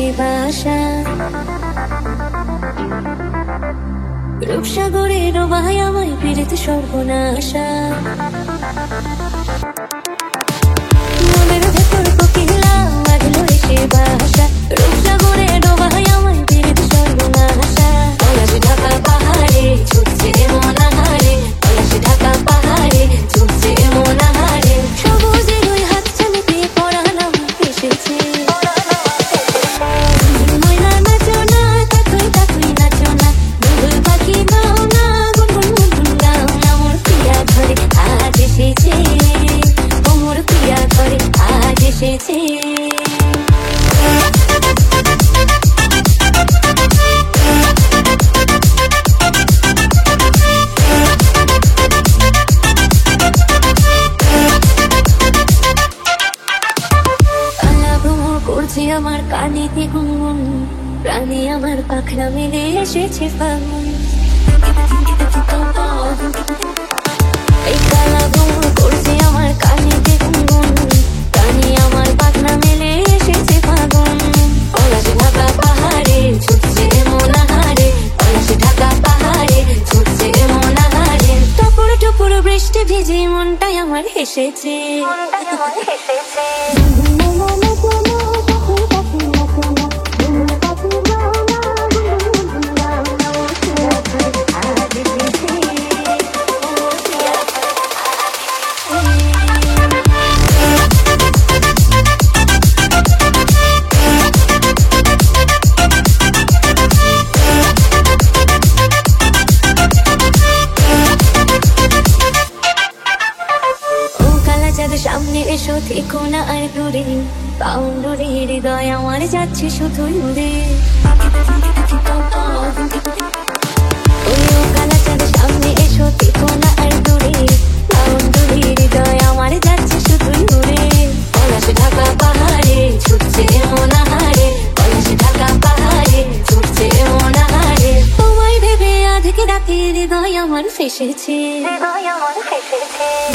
সে বাসা, রূপসাগরে ডোবায় আমায় পীড়িত সর্বনাশা। মনের ভেতর কোকিলা বাঁধলো সে বাসা, রূপসাগরে ডোবায় আমায় পীড়িত সর্বনাশা। পলাশ ঢাকা পাহাড়ে ছুটছে মনাহারে, পলাশ ঢাকা পাহাড়ে ছুটছে মনাহারে। সবুজের ওই হাত চালিতে পরাণ আমার এসেছে। ময়না নাচো না, তাকুই তাকুই নাচো না, বুলবুল পাখি গাও না, গুনগুন গুনগুন গাও না। মোর প্রিয়া ঘরে আজ এসেছে, ও মোর প্রিয়া ঘরে আজ এসেছে। করছে আমার কানেতে গুনগুন, প্রাণে আমার পাখনা মেলে এসেছে ফাগুন। এই কালা ভ্রমর করছে আমার কানেতে গুনগুন, প্রাণে আমার পাখনা মেলে এসেছে ফাগুন। পলাশ ঢাকা পাহাড়ে ছুটছে মনাহারে, পলাশ ঢাকা পাহাড়ে ছুটছে মনাহারে। টপুর টপুর বৃষ্টি ভিজে মনটাই আমার হেসেছে। সামনে এসো থেকো না আর দূরে, বাউন্ডুরি হৃদয় আমার যাচ্ছে শুধু উড়ে। কালাচাঁদ সামনে এসো থেকো না আর দূরে, বাউন্ডুরি হৃদয় আমার যাচ্ছে শুধু উড়ে। পলাশ ঢাকা পাহাড়ে ছুটছে মনাহারে, পলাশ ঢাকা পাহাড়ে ছুটছে মনাহারে। তোমায় ভেবে আধেক রাতে হৃদয় আমার ফেসেছে, হৃদয় আমার ফেসেছে।